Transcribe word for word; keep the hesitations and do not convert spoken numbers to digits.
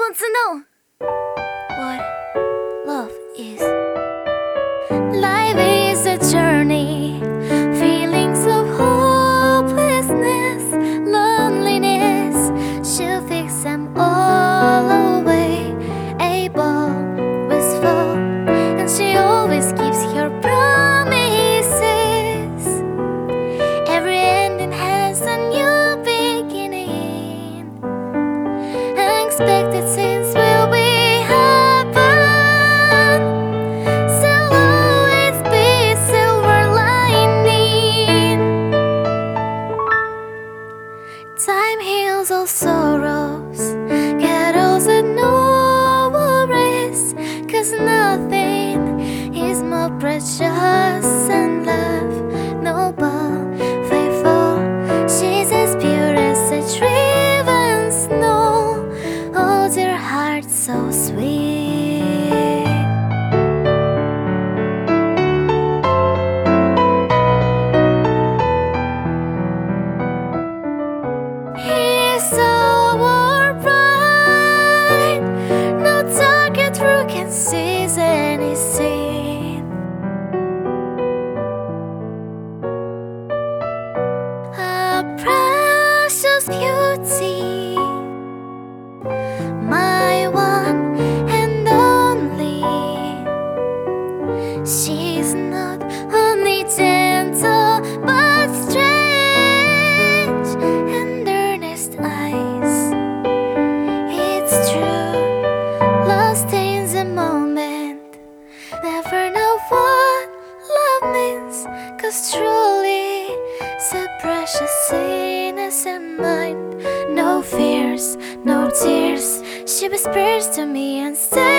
want to know what love is. Life is a journey, feelings of hopelessness, loneliness. She'll fix them all away, able, wistful, and she always keeps her promises. Every ending has a new beginning. Unexpected things will be happen. There'll always be silver lining. Time heals all sorrows, carols and no worries, 'cause nothing is more precious than love, noble, faithful. She's as pure as a driven snow, holds your heart so sweet. He's so bright, no target through can seize any scene. A precious beauty, my one and only. She's not only gentle but strange and earnest eyes. It's true, love stains a moment. Never know what love means, 'cause truly so precious innocent mind. No fears, no tears, she whispers to me and says